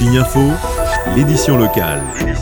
Tignes Info, l'édition locale.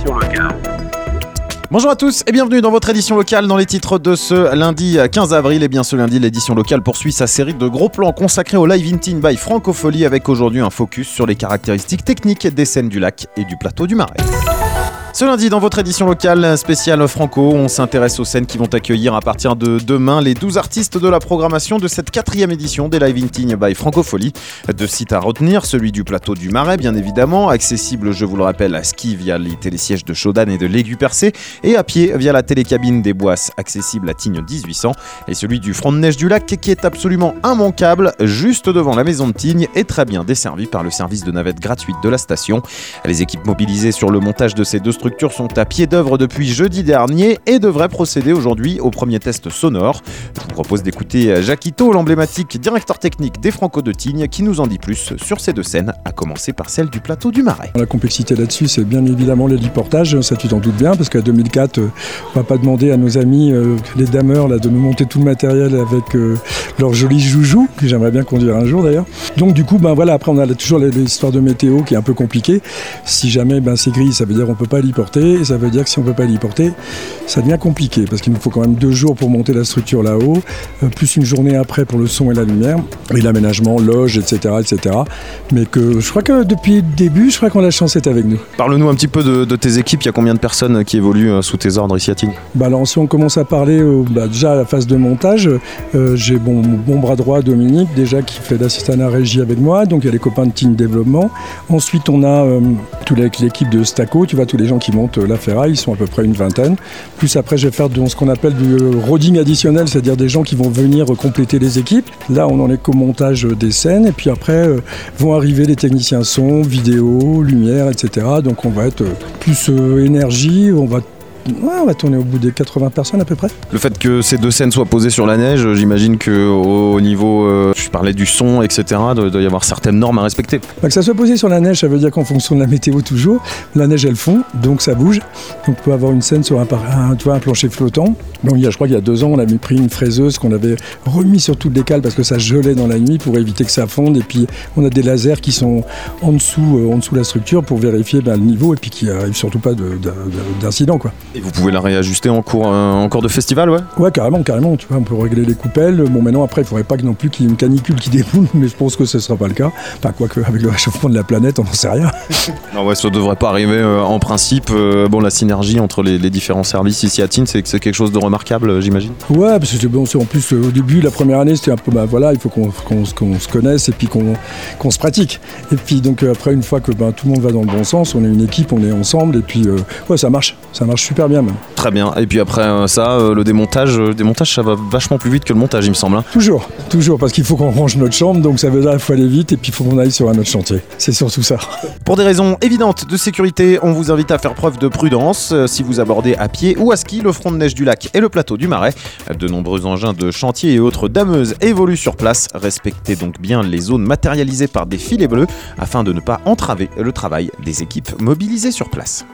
Bonjour à tous et bienvenue dans votre édition locale. Dans les titres de ce lundi 15 avril, et bien ce lundi, l'édition locale poursuit sa série de gros plans consacrés au Live in Tignes by Francopholie, avec aujourd'hui un focus sur les caractéristiques techniques des scènes du lac et du plateau du Marais. Ce lundi, dans votre édition locale spéciale Franco, on s'intéresse aux scènes qui vont accueillir à partir de demain les 12 artistes de la programmation de cette 4e édition des Live in Tignes by Francopholie. 2 sites à retenir, celui du plateau du Marais bien évidemment, accessible je vous le rappelle à ski via les télésièges de Chaudanne et de l'Aiguë-Percée, et à pied via la télécabine des Boisses accessible à Tignes 1800, et celui du front de neige du lac qui est absolument immanquable juste devant la maison de Tignes et très bien desservi par le service de navette gratuite de la station. Les équipes mobilisées sur le montage de ces 2 structures sont à pied d'œuvre depuis jeudi dernier et devraient procéder aujourd'hui au premier test sonore. Je vous propose d'écouter Jacques Ito, l'emblématique directeur technique des Franco de Tignes, qui nous en dit plus sur ces 2 scènes, à commencer par celle du plateau du Marais. La complexité là-dessus, c'est bien évidemment l'héliportage, ça tu t'en doutes bien, parce qu'à 2004, on va pas demander à nos amis, les dameurs, là, de nous monter tout le matériel avec leurs jolis joujoux, que j'aimerais bien conduire un jour d'ailleurs. Donc du coup, après on a toujours l'histoire de météo qui est un peu compliquée. Si jamais c'est gris, ça veut dire qu'on peut pas héliporter. Et ça veut dire que si on ne peut pas héliporter, ça devient compliqué parce qu'il nous faut quand même 2 jours pour monter la structure là-haut, plus une journée après pour le son et la lumière, et l'aménagement, loge, etc. Mais que je crois que depuis le début, je crois qu'on a la chance d'être avec nous. Parle-nous un petit peu de tes équipes, il y a combien de personnes qui évoluent sous tes ordres ici à Tignes ? Alors si on commence à parler déjà à la phase de montage, j'ai mon bon bras droit Dominique déjà qui fait l'assistant à régie avec moi, donc il y a les copains de Tignes Développement. Ensuite on a toute l'équipe de Staco, tu vois, tous les gens qui montent la ferraille, ils sont à peu près une vingtaine. Plus après, je vais faire ce qu'on appelle du roading additionnel, c'est-à-dire des gens qui vont venir compléter les équipes. Là, on en est qu'au montage des scènes. Et puis après, vont arriver les techniciens son, vidéo, lumière, etc. Donc on va être plus énergie, on va tourner au bout des 80 personnes à peu près. Le fait que ces 2 scènes soient posées sur la neige, j'imagine qu'au niveau, je parlais du son, etc., il doit y avoir certaines normes à respecter. Que ça soit posé sur la neige, ça veut dire qu'en fonction de la météo toujours, la neige elle fond, donc ça bouge. Donc on peut avoir une scène sur un plancher flottant. Donc je crois qu'il y a 2 ans, on avait pris une fraiseuse qu'on avait remis sur toutes les cales parce que ça gelait dans la nuit pour éviter que ça fonde. Et puis on a des lasers qui sont en dessous la structure pour vérifier le niveau et puis qu'il n'y arrive surtout pas d'incident, quoi. Et vous pouvez la réajuster en cours de festival, ouais ? Ouais, carrément. Tu vois, on peut régler les coupelles. Bon, maintenant, après, il ne faudrait pas non plus qu'il y ait une canicule qui déboule, mais je pense que ce ne sera pas le cas. Quoique, avec le réchauffement de la planète, on n'en sait rien. Non, ouais, ça ne devrait pas arriver en principe. La synergie entre les différents services ici à Tignes, c'est quelque chose de remarquable, j'imagine. Ouais, parce que en plus, au début, la première année, c'était un peu, il faut qu'on se connaisse et puis qu'on se pratique. Et puis, donc, après, une fois que tout le monde va dans le bon sens, on est une équipe, on est ensemble, et puis, ça marche super bien même. Très bien, et puis après le démontage, ça va vachement plus vite que le montage, il me semble. Toujours, parce qu'il faut qu'on range notre chambre, donc ça veut dire qu'il faut aller vite, et puis il faut qu'on aille sur un autre chantier. C'est surtout ça. Pour des raisons évidentes de sécurité, on vous invite à faire preuve de prudence si vous abordez à pied ou à ski le front de neige du lac et le plateau du Marais. De nombreux engins de chantier et autres dameuses évoluent sur place. Respectez donc bien les zones matérialisées par des filets bleus afin de ne pas entraver le travail des équipes mobilisées sur place.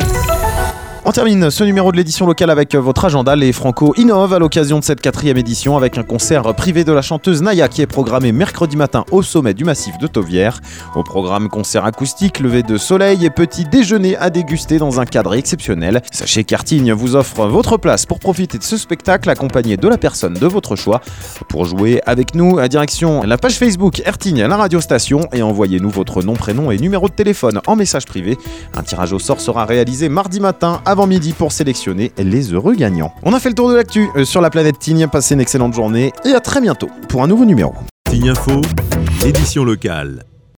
On termine ce numéro de l'édition locale avec votre agenda. Les Franco innovent à l'occasion de cette 4e édition avec un concert privé de la chanteuse Naya qui est programmé mercredi matin au sommet du massif de Tauvière. Au programme, concert acoustique, lever de soleil et petit déjeuner à déguster dans un cadre exceptionnel. Sachez qu'Artigne vous offre votre place pour profiter de ce spectacle accompagné de la personne de votre choix. Pour jouer avec nous, à direction la page Facebook Artigne, la radio station, et envoyez-nous votre nom, prénom et numéro de téléphone en message privé. Un tirage au sort sera réalisé mardi matin avant midi pour sélectionner les heureux gagnants. On a fait le tour de l'actu sur la planète Tignes. Passez une excellente journée et à très bientôt pour un nouveau numéro. Tignes Info, l'édition locale.